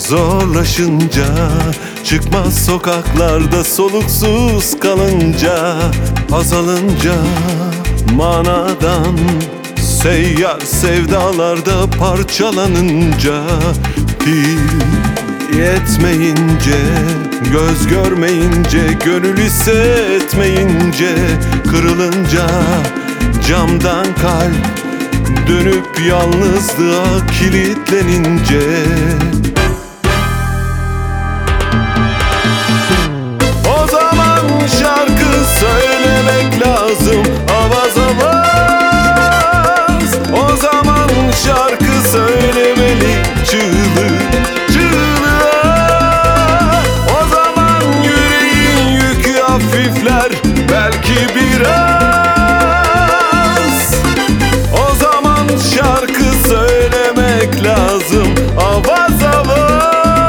Zorlaşınca, çıkmaz sokaklarda soluksuz kalınca, azalınca manadan, seyyar sevdalarda parçalanınca, pil yetmeyince, göz görmeyince, gönül hissetmeyince, kırılınca camdan kalp dönüp yalnızlığa kilitlenince, o zaman şarkı söylemek lazım, avaz avaz. O zaman şarkı söylemeli, çığlık çığlığa. O zaman yüreğin yükü hafifler belki biraz. O zaman şarkı söylemek lazım, avaz avaz.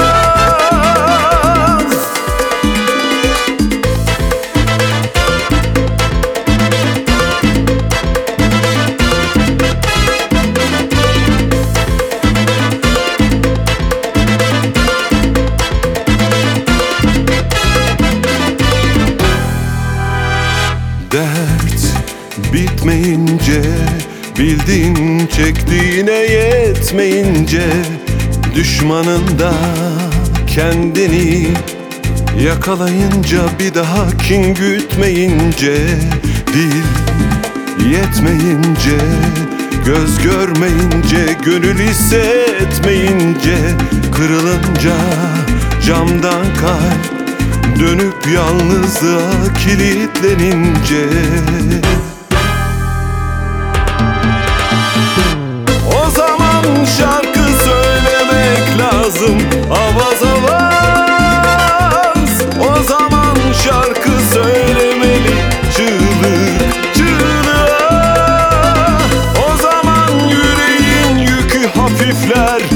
Dert bitmeyince, bildiğin çektiğine yetmeyince, düşmanında kendini yakalayınca, bir daha kin gütmeyince, dil yetmeyince, göz görmeyince, gönül hissetmeyince, kırılınca camdan kalp dönüp yalnızlığa kilitlenince, o zaman şarkı söylemek lazım, avaz avaz. O zaman şarkı söylemeli, çığlık çığlığa. O zaman yüreğin yükü hafifler